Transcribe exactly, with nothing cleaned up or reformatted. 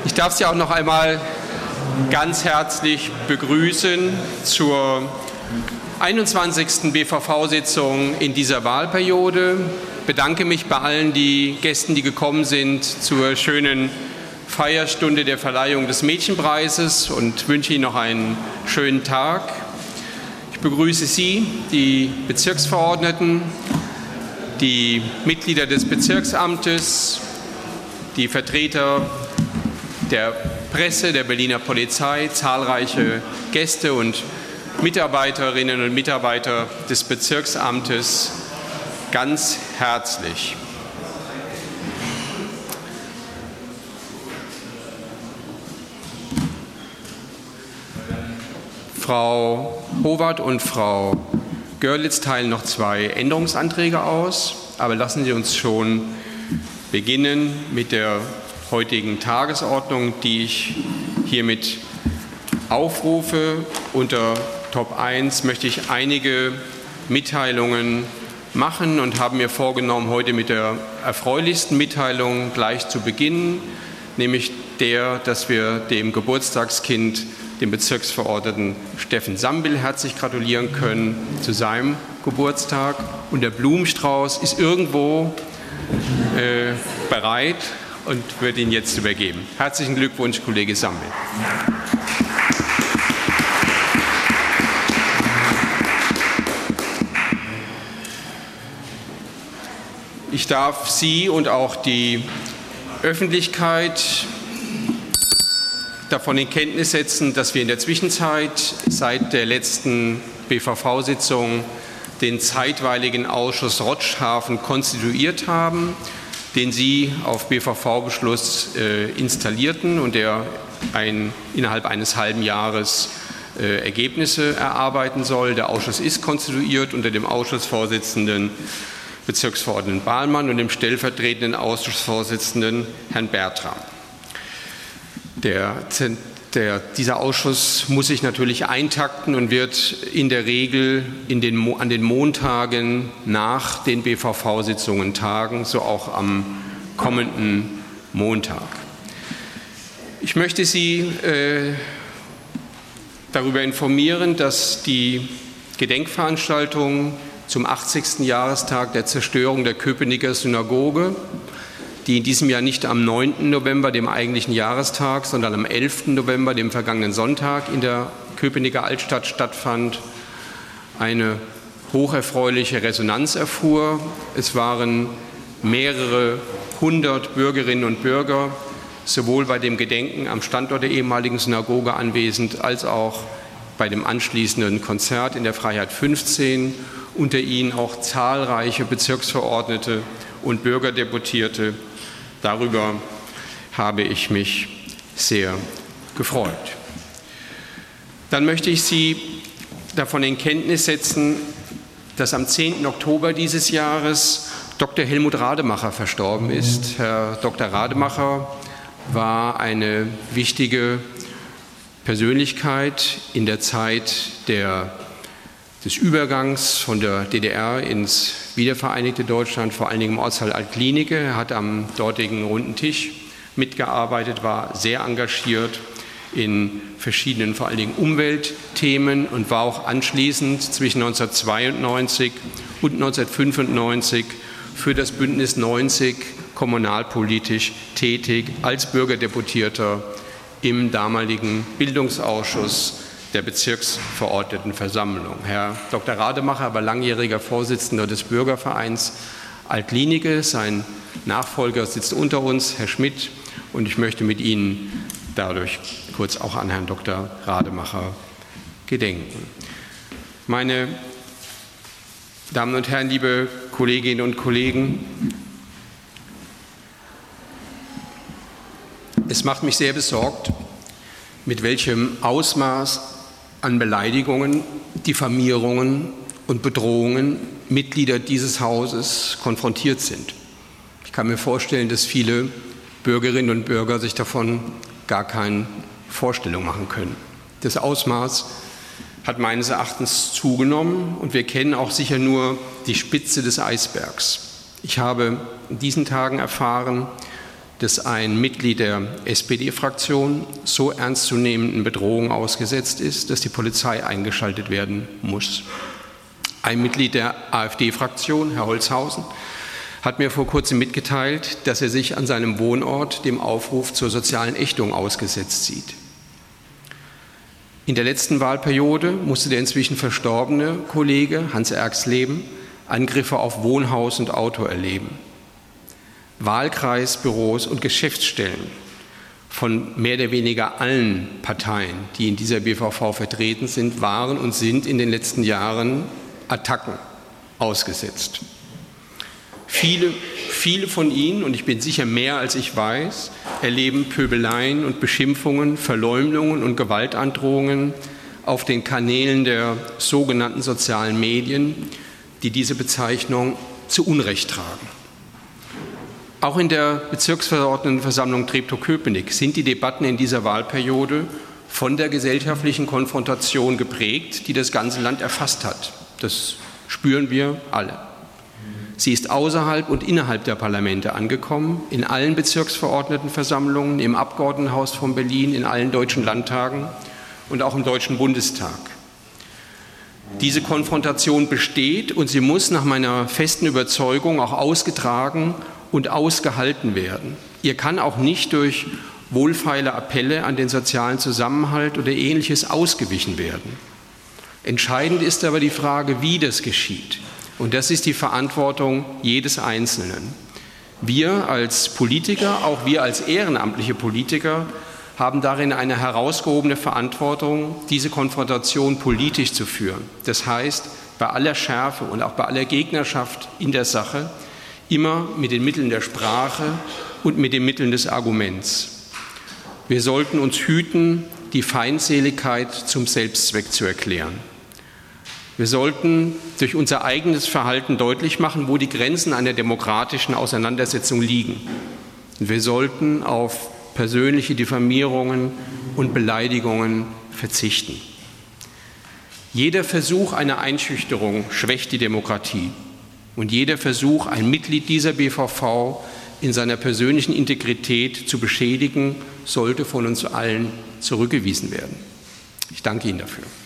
Ich darf Sie auch noch einmal ganz herzlich begrüßen zur einundzwanzigsten B V V-Sitzung in dieser Wahlperiode. Ich bedanke mich bei allen die Gästen, die gekommen sind zur schönen Feierstunde der Verleihung des Mädchenpreises und wünsche Ihnen noch einen schönen Tag. Ich begrüße Sie, die Bezirksverordneten, die Mitglieder des Bezirksamtes, die Vertreter der Presse, der Berliner Polizei, zahlreiche Gäste und Mitarbeiterinnen und Mitarbeiter des Bezirksamtes ganz herzlich. Frau Howard und Frau Görlitz teilen noch zwei Änderungsanträge aus, aber lassen Sie uns schon beginnen mit der heutigen Tagesordnung, die ich hiermit aufrufe. Unter Top eins möchte ich einige Mitteilungen machen und habe mir vorgenommen, heute mit der erfreulichsten Mitteilung gleich zu beginnen, nämlich der, dass wir dem Geburtstagskind, dem Bezirksverordneten Steffen Sambil, herzlich gratulieren können zu seinem Geburtstag. Und der Blumenstrauß ist irgendwo äh, bereit und wird ihn jetzt übergeben. Herzlichen Glückwunsch, Kollege Sambil. Ich darf Sie und auch die Öffentlichkeit davon in Kenntnis setzen, dass wir in der Zwischenzeit seit der letzten B V V-Sitzung den zeitweiligen Ausschuss Rotschhafen konstituiert haben, den Sie auf B V V-Beschluss äh, installierten und der ein, innerhalb eines halben Jahres äh, Ergebnisse erarbeiten soll. Der Ausschuss ist konstituiert unter dem Ausschussvorsitzenden Bezirksverordneten Bahlmann und dem stellvertretenden Ausschussvorsitzenden Herrn Bertram. Der, der, dieser Ausschuss muss sich natürlich eintakten und wird in der Regel in den, an den Montagen nach den B V V-Sitzungen tagen, so auch am kommenden Montag. Ich möchte Sie äh, darüber informieren, dass die Gedenkveranstaltung zum achtzigsten Jahrestag der Zerstörung der Köpenicker Synagoge, die in diesem Jahr nicht am neunten November, dem eigentlichen Jahrestag, sondern am elften November, dem vergangenen Sonntag, in der Köpenicker Altstadt stattfand, eine hocherfreuliche Resonanz erfuhr. Es waren mehrere hundert Bürgerinnen und Bürger sowohl bei dem Gedenken am Standort der ehemaligen Synagoge anwesend, als auch bei dem anschließenden Konzert in der Freiheit fünfzehn, unter ihnen auch zahlreiche Bezirksverordnete und Bürgerdeputierte. Darüber habe ich mich sehr gefreut. Dann möchte ich Sie davon in Kenntnis setzen, dass am zehnten Oktober dieses Jahres Doktor Helmut Rademacher verstorben ist. Herr Doktor Rademacher war eine wichtige Persönlichkeit in der Zeit der des Übergangs von der D D R ins wiedervereinigte Deutschland, vor allen Dingen im Ortsteil Altklinike. Er hat am dortigen runden Tisch mitgearbeitet, war sehr engagiert in verschiedenen, vor allen Dingen Umweltthemen und war auch anschließend zwischen neunzehnhundertzweiundneunzig und neunzehnhundertfünfundneunzig für das Bündnis neunzig kommunalpolitisch tätig als Bürgerdeputierter im damaligen Bildungsausschuss der Bezirksverordnetenversammlung. Herr Doktor Rademacher war langjähriger Vorsitzender des Bürgervereins Altklinike. Sein Nachfolger sitzt unter uns, Herr Schmidt, und ich möchte mit Ihnen dadurch kurz auch an Herrn Doktor Rademacher gedenken. Meine Damen und Herren, liebe Kolleginnen und Kollegen, es macht mich sehr besorgt, mit welchem Ausmaß an Beleidigungen, Diffamierungen und Bedrohungen Mitglieder dieses Hauses konfrontiert sind. Ich kann mir vorstellen, dass viele Bürgerinnen und Bürger sich davon gar keine Vorstellung machen können. Das Ausmaß hat meines Erachtens zugenommen und wir kennen auch sicher nur die Spitze des Eisbergs. Ich habe in diesen Tagen erfahren, dass ein Mitglied der S P D-Fraktion so ernstzunehmenden Bedrohungen ausgesetzt ist, dass die Polizei eingeschaltet werden muss. Ein Mitglied der AfD-Fraktion, Herr Holzhausen, hat mir vor kurzem mitgeteilt, dass er sich an seinem Wohnort dem Aufruf zur sozialen Ächtung ausgesetzt sieht. In der letzten Wahlperiode musste der inzwischen verstorbene Kollege Hans Erxleben Angriffe auf Wohnhaus und Auto erleben. Wahlkreisbüros und Geschäftsstellen von mehr oder weniger allen Parteien, die in dieser B V V vertreten sind, waren und sind in den letzten Jahren Attacken ausgesetzt. Viele, viele von Ihnen, und ich bin sicher mehr als ich weiß, erleben Pöbeleien und Beschimpfungen, Verleumdungen und Gewaltandrohungen auf den Kanälen der sogenannten sozialen Medien, die diese Bezeichnung zu Unrecht tragen. Auch in der Bezirksverordnetenversammlung Treptow-Köpenick sind die Debatten in dieser Wahlperiode von der gesellschaftlichen Konfrontation geprägt, die das ganze Land erfasst hat. Das spüren wir alle. Sie ist außerhalb und innerhalb der Parlamente angekommen, in allen Bezirksverordnetenversammlungen, im Abgeordnetenhaus von Berlin, in allen deutschen Landtagen und auch im Deutschen Bundestag. Diese Konfrontation besteht und sie muss nach meiner festen Überzeugung auch ausgetragen und ausgehalten werden. Ihr kann auch nicht durch wohlfeile Appelle an den sozialen Zusammenhalt oder Ähnliches ausgewichen werden. Entscheidend ist aber die Frage, wie das geschieht. Und das ist die Verantwortung jedes Einzelnen. Wir als Politiker, auch wir als ehrenamtliche Politiker, haben darin eine herausgehobene Verantwortung, diese Konfrontation politisch zu führen. Das heißt, bei aller Schärfe und auch bei aller Gegnerschaft in der Sache immer mit den Mitteln der Sprache und mit den Mitteln des Arguments. Wir sollten uns hüten, die Feindseligkeit zum Selbstzweck zu erklären. Wir sollten durch unser eigenes Verhalten deutlich machen, wo die Grenzen einer demokratischen Auseinandersetzung liegen. Und wir sollten auf persönliche Diffamierungen und Beleidigungen verzichten. Jeder Versuch einer Einschüchterung schwächt die Demokratie. Und jeder Versuch, ein Mitglied dieser B V V in seiner persönlichen Integrität zu beschädigen, sollte von uns allen zurückgewiesen werden. Ich danke Ihnen dafür.